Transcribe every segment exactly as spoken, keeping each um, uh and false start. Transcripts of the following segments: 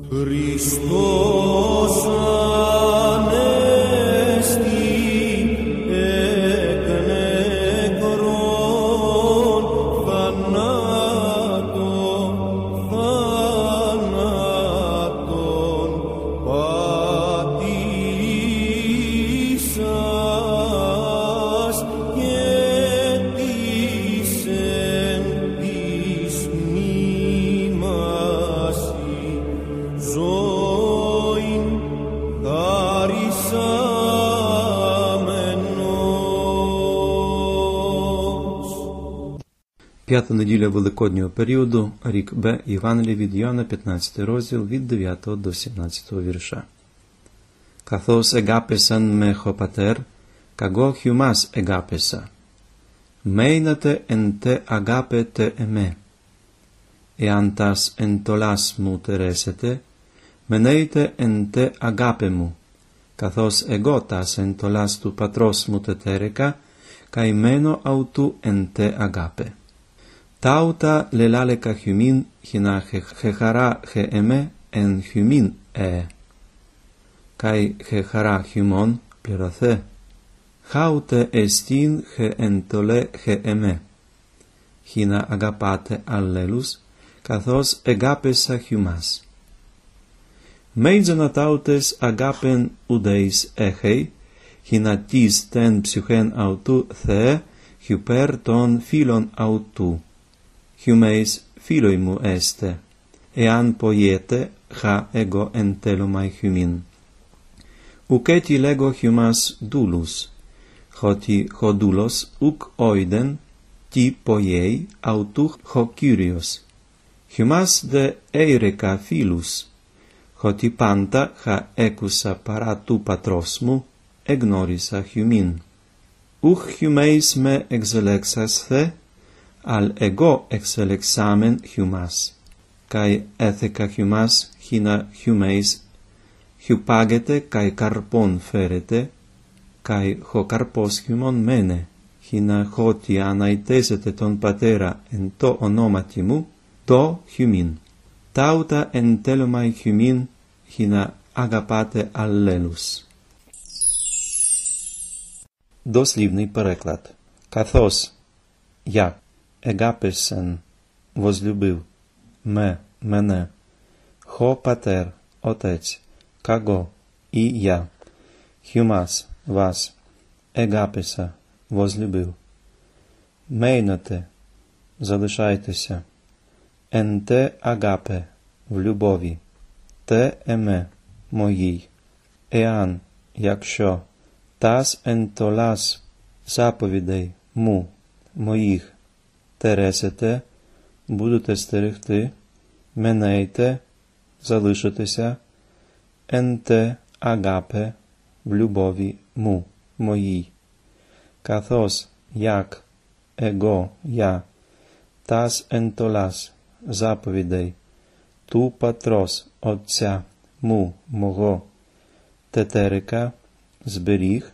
Χριστός Ανέστη εκ νεκρών θανάτων, θανάτων πατήσας και της εν της μνήμασι ζωήν χαρισάμενος. П'ята неділя Великоднього періоду, рік Б, Євангелія від Йоанна, п'ятнадцятий розділ, від дев'ятого до сімнадцятого вірша. Καθώς εγάπεσαν με χω πατέρ, καγώ χιουμάς εγάπεσα. Μένατε εν τε αγάπετε εμέ. Εάν τας εν τολάς μου τερέσετε, μενέτε εν τε αγάπε μου, καθώς εγώ τας εν τολάς του πατρός μου τετέρεκα, καημένο αουτού εν τε αγάπε. Τάουτα λελάλεκα χιουμίν, χινά χεχαρά χε εμέ εν χιουμίν ε. Καί χεχαρά χιουμόν πληρωθέ. Χάουτε εστίν χε εν τολέ χε εμέ. Χινά αγαπάτε αλλέλους, καθώς εγάπεσα χιουμάς. Μέιτζονα τάουτες αγάπεν ουδέης έχεϊ, χινά τις τεν ψυχέν αουτού Θεέ, χιουπέρ των φίλων αουτού. Χιουμέης φίλοι μου έστε, εάν ποιέτε, χα εγώ εν τέλωμαι χιουμίν. Ουκέτι λέγω χιουμάς δούλους, χωτι χω δούλος ουκ όιδεν, τι ποιέει αουτού χω Κύριος. Χιουμάς δε έιρεκα φίλους, χωτι πάντα χα έκουσα παρά του πατρός μου, εγνώρισα χιουμίν. Ουχ χιουμέης με εξελέξασθε, αλ εγώ εξελεξάμεν χιουμάς. Καί έθεκα χιουμάς, χίνα χιουμέης, χιουπάγετε καί καρπόν φέρετε, καί χω καρπός χιουμόν μένε, χίνα χώτι αναϊτέσετε τον πατέρα εν το ονόματι μου, το χιουμίν. Τάουτα εν τέλωμαι χιουμίν, χίνα αγαπάτε αλλέλους. Дослівний переклад. Καθώς, як, егапесен, возлюбив, ме, мене, хо патер, отець, каго, і я, хюмас, вас, егапеса, возлюбив. Мейноте, залишайтеся, енте агапе, в любові, те еме, моїй, еан, якщо, тас ентолас, заповідей, му, моїх, тересете, будете стерегти, менейте, залишитеся, енте агапе, в любові, му, моїй. Καθώς, як, εγώ, я, тас ентолас, заповідей, ту патрос, отця, му, мого, тетерика, зберіг,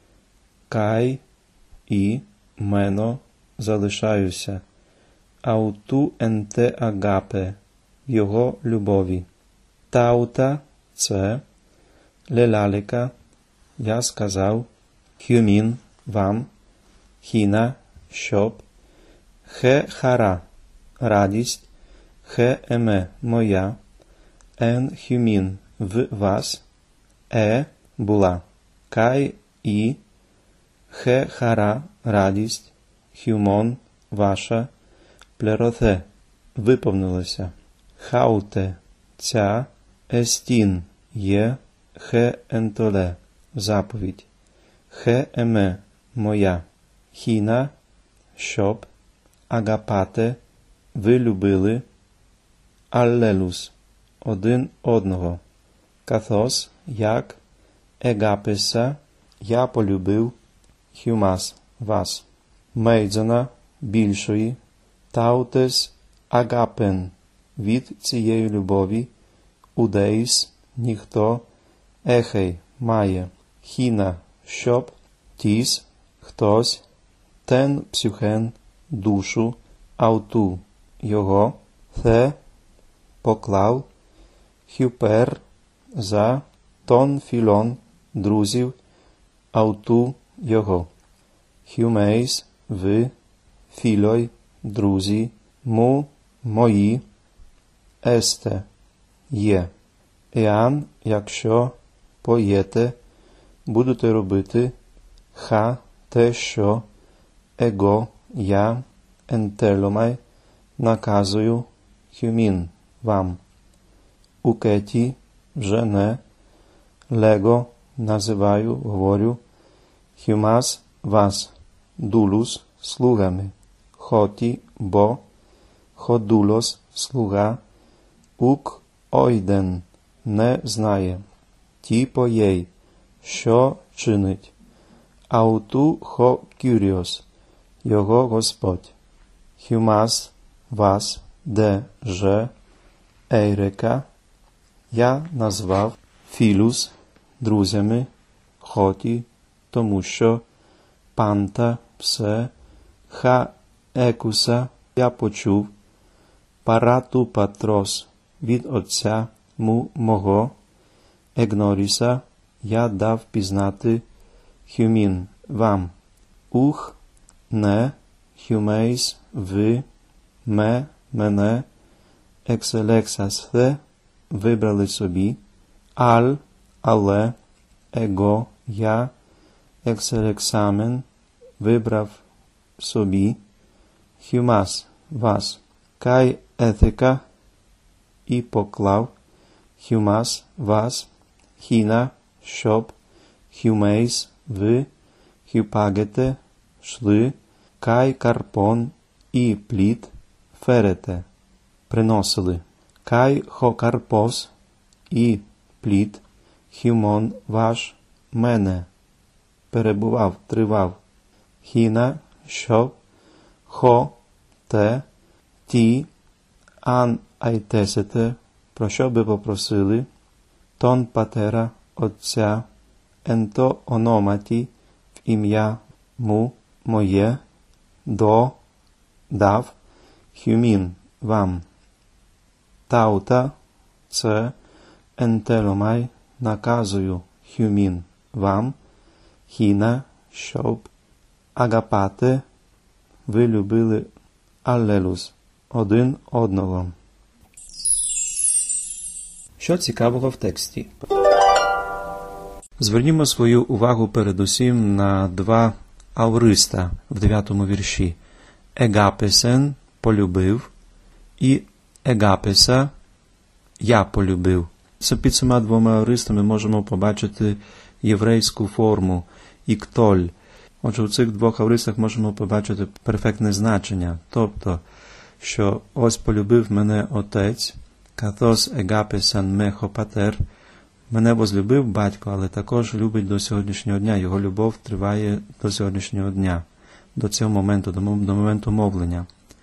кай і мено залишаюся, ауту енте агапе, його любові. Таута – це, лелалика, я сказав, хюмін – вам, хіна – щоб, хе хара – радість, хе еме – моя, ен хюмін – в вас, е – була. Кай і, хе хара, радість, хюмон, ваша, плероθε, виповнилося. Хауте, ця, естін, є, хе ентоле, заповідь. Хе еме, моя. Хіна, щоб, агапате, ви любили. Аллелус, один одного. Καθώς, як, егапеса, я полюбив, хюмас, вас. Мейдзона, більшої, таутес, агапен, від цієї любові, удеїс, ніхто, ехей, має, хіна, щоб, тіс, хтось, тен псюхен, душу, ауту, його, θε, поклав, хюпер за тон філон друзів ауту його. Хюмейс ви, філой друзі, му мої, есте є. Еан, якщо поєте, будете робити ха те, що его я ентеломай наказую хюмін вам. Укеті вже не, лего називаю, говорю, хюмас вас, дулус слугами, хоті бо, ходулос слуга, ук ойден не знає, ті по єй, що чинить, ауту хо кюріос, його Господь, хюмас вас, де же, ейрека, я назвав філус друзями, хоті, тому що панта, псе, ха екуса, я почув, парату патрос, від отця му мого, егноріса, я дав пізнати хюмін вам, ух, не, хюмейс, ви, ме, мене, екселексасте, вибрали собі, аль, але, его, я, екселексамен, вибрав собі, хюмас, вас, кай етика, і поклав, хюмас, вас, хіна, щоб, хюмейс, ви, хюпагете, шли, кай карпон і плід, ферете, приносили, кай хокарпос і плід, хюмон ваш, мене, перебував, тривав, хіна, щоб, хо, те, ті, ан айтесете, про що би попросили, тон патера, отця, енто ономаті, в ім'я му, моє, до, дав, хюмін, вам. Таута, це, ентеломай, наказую, хюмін, вам, хіна, щоб, агапате, ви любили, аллелус, один одного. Що цікавого в тексті? Звернімо свою увагу передусім на два ауриста в дев'ятому вірші. Егапесен – полюбив, і егапеса – я полюбив. Це під цими двома ауристами можемо побачити єврейську форму «іктоль». Отже, у цих двох ауристах можемо побачити перфектне значення, тобто, що ось полюбив мене отець, «катос егапесен мехо патер», мене возлюбив батько, але також любить до сьогоднішнього дня, його любов триває до сьогоднішнього дня, до цього моменту, до, до моменту мовлення.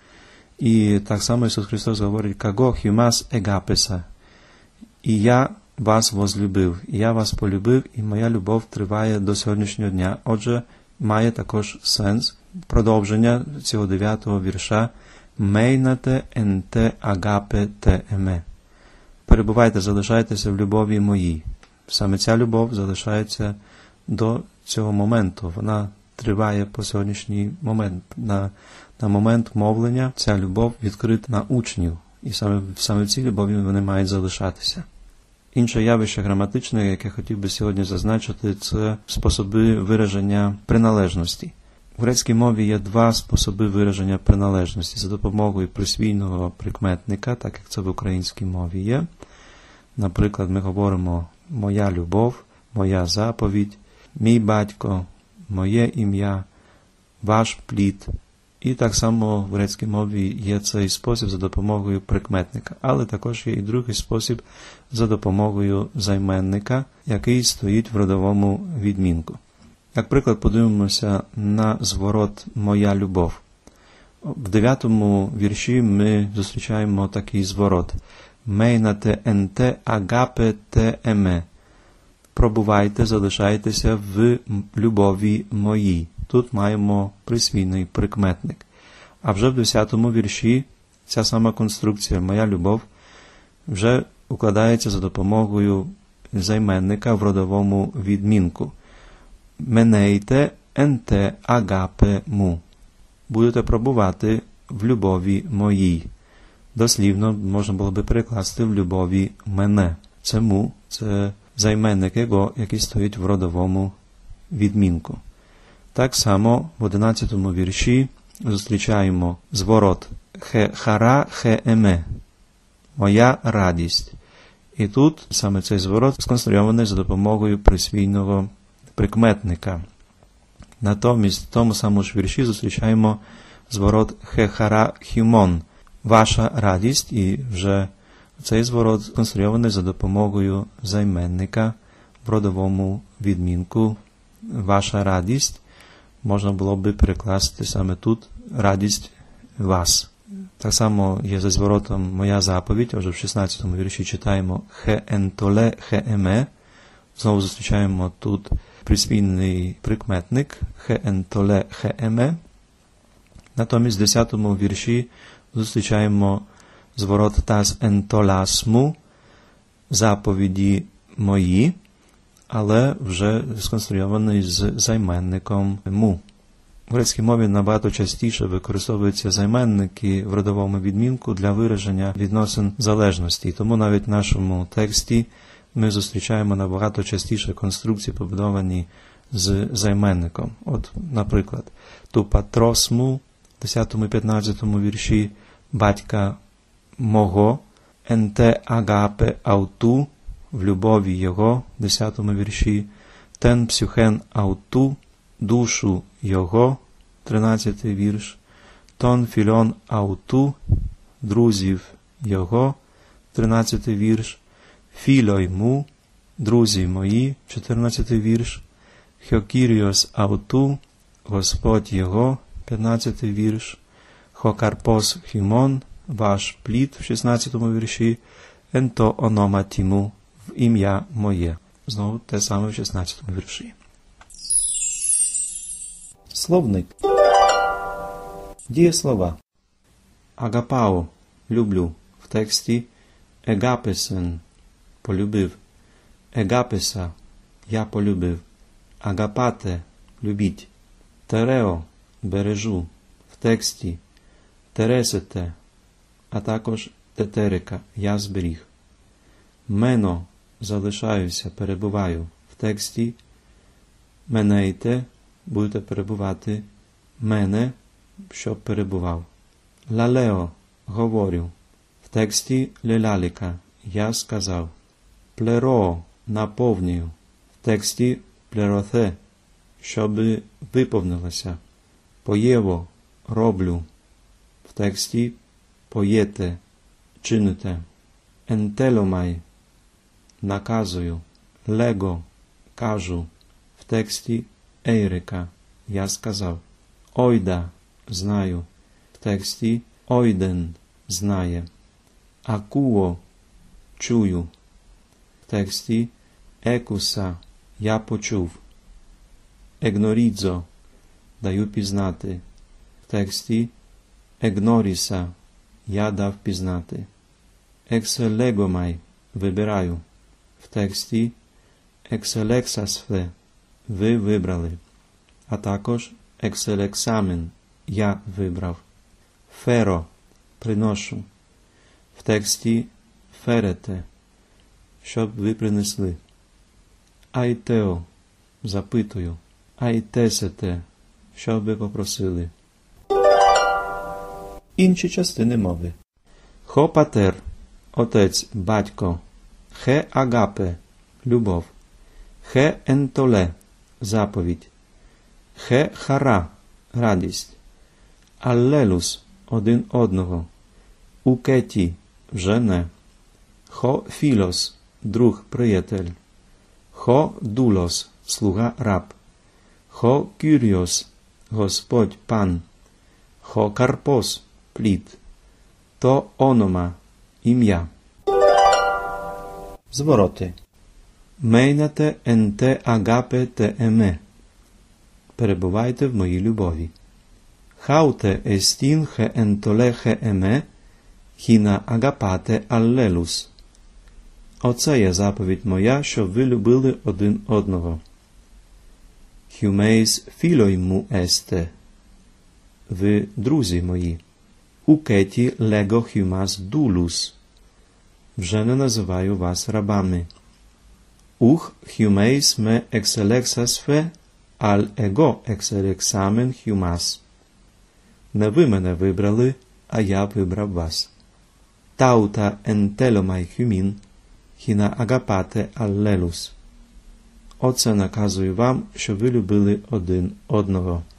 І так само Ісус Христос говорить, «Каго хюмас егапеса», і я вас возлюбив, і я вас полюбив, і моя любов триває до сьогоднішнього дня. Отже, має також сенс продовження цього дев'ятого вірша «Мейнате енте агапе те еме». Перебувайте, залишайтеся в любові моїй. Саме ця любов залишається до цього моменту. Вона триває по сьогоднішній момент. На, на момент мовлення ця любов відкрита на учнів. І саме, саме в цій любові вони мають залишатися. Інше явище граматичне, яке хотів би сьогодні зазначити, це способи вираження приналежності. В грецькій мові є два способи вираження приналежності за допомогою присвійного прикметника, так як це в українській мові є. Наприклад, ми говоримо «моя любов», «моя заповідь», «мій батько», «моє ім'я», «ваш плід». І так само в грецькій мові є цей спосіб за допомогою прикметника. Але також є і другий спосіб за допомогою займенника, який стоїть в родовому відмінку. Як приклад, подивимося на зворот «моя любов». В дев'ятому вірші ми зустрічаємо такий зворот. «Мейнате енте агапе те еме». Пробувайте, залишайтеся в любові моїй. Тут маємо присвійний прикметник. А вже в десятому вірші ця сама конструкція «моя любов» вже укладається за допомогою займенника в родовому відмінку. Менейте енте агапе му. Будете пробувати в любові моїй. Дослівно можна було би перекласти в любові мене. Це му, це займенник його, який стоїть в родовому відмінку. Так само в одинадцятому вірші зустрічаємо зворот хе хара хе еме. Моя радість. І тут саме цей зворот сконструйований за допомогою присвійного прикметника. Натомість в тому самому ж вірші зустрічаємо зворот хе хара хімон. Ваша радість, і вже цей зворот сконструйований за допомогою займенника в родовому відмінку. Ваша радість можна було би перекласти саме тут радість вас. Так само є за зворотом моя заповідь, а вже в шістнадцятому вірші читаємо хе ентоле хе еме. Знову зустрічаємо тут присвійний прикметник хе ентоле хе еме. Натомість в десятому вірші зустрічаємо зворот тас ентоласму, заповіді мої, але вже сконструйований з займенником му. В грецькій мові набагато частіше використовуються займенники в родовому відмінку для вираження відносин залежності. Тому навіть в нашому тексті ми зустрічаємо набагато частіше конструкції, побудовані з займенником. От, наприклад, ту патросму в десятому і п'ятнадцятому вірші батька мого, енте агапе ауту, в любові його, в десятому вірші, тен псюхен ауту, душу його, тринадцятий вірш, тон фільон ауту, друзів його, тринадцятий вірш, фільой му, друзі мої, чотирнадцятий вірш, хьокіріос ауту, Господь його, п'ятнадцятий вірш, хокарпос хімон, ваш плід, в шістнадцятому вірші, енто ономатіму, в ім'я моє. Знову те саме в шістнадцятому вірші. Словник. Дієслова. Агапао – люблю. В тексті егапесен – полюбив. Егапеса – я полюбив. Агапате – любіть. Терео – бережу. В тексті тересете, а також тетерика – я зберіг. Мено – залишаюся, перебуваю. В тексті менейте – будете перебувати, мене, щоб перебував. Лалео – говорю. В тексті лелаліка – я сказав. Плеро – наповнюю. В тексті плероте – щоб виповнилося. Поєво – роблю. В тексті поєте – чините. Ентеломай – наказую. Лего – кажу. В тексті ейрика – я сказав. Ойда – знаю. В тексті ойден – знає. Акуо – чую. В тексті екуса – я почув. Егнорідзо – даю пізнати. В тексті егноріса – я дав пізнати. Екселегомай – вибираю. В тексті екселексасфе – ви вибрали. А також екселексамен – я вибрав. Феро – приношу. В тексті ферете – щоб ви принесли. Айтео – запитую. Айтесете – щоб ви попросили. Інші частини мови. Хо патер – отець, батько. Хе агапе – любов. Хе ентоле – заповідь. Хе хара – радість. Аллелус – один одного. Укеті – вже не. Хо філос – друг, приятель. Хо дулос – слуга, раб. Хо кюріос – Господь, пан. Хо карпос – плід. То онома – ім'я. Звороти. Мейнате енте агапе те еме. Перебувайте в моїй любові. Хауте естін хе ентоле хе еме, хіна агапате аллелус. Оце є заповідь моя, щоб ви любили один одного. Humeis filoi mu este. Ви друзі мої. Укеті лего хюмас дулус. Вже не називаю вас рабами. Ух хюмеis ме екселексас фе, аль его екселексамен хюмас. Не ви мене вибрали, а я вибрав вас. Таута ентеломай хюмін, хіна агапате аллелус. Оце наказую вам, що ви любили один одного.